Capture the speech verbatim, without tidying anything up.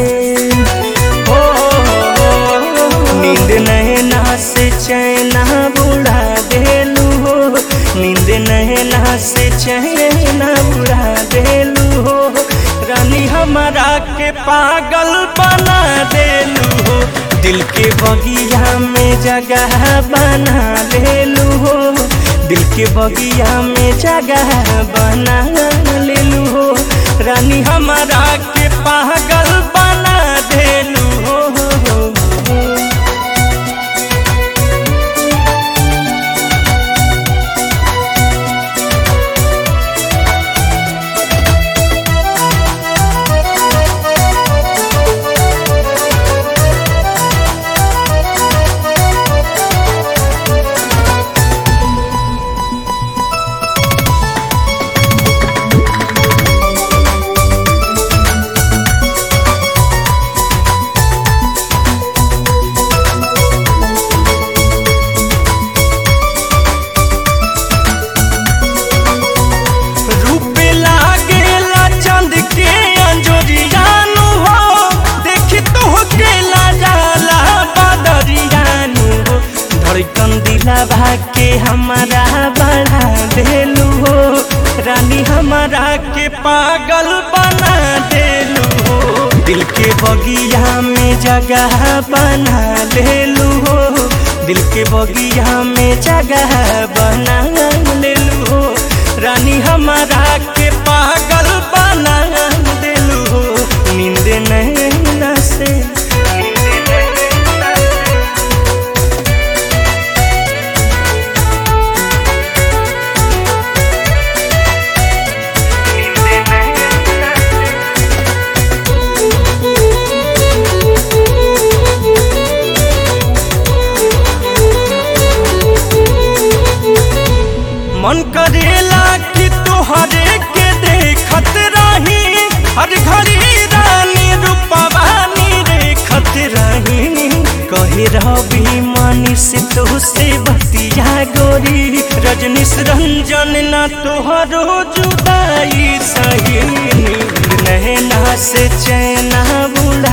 हो नींद नैना से चैना बुड़ा देलू हो, नींद नैना से चैना बुड़ा देलू हो, रानी हमारा के पागल बना देलू हो, दिल के बगिया में जगह बना लेलू हो, दिल के बगिया में जगह बना लेलू हो, रानी हमारा के पागल बना देलू हो। दिलवा के हमारा बढ़ा देलू हो, रानी हमारा के पागल बना देलू हो, दिल के बगिया में जगह बना लेलू हो, दिल के बगिया में जगह बना लेलू हो, रानी हमारा के पागल बना देलू हो, नींद नैना से मन करेला कि तोहरे के देखत रही, हर घड़ी रानी रूपवानी देखत रही, कहे रवि मनीष तुझसे बतिया गोरी, रजनीश रंजन ना तोहरो जुदाई सही, नैना से चैना बुला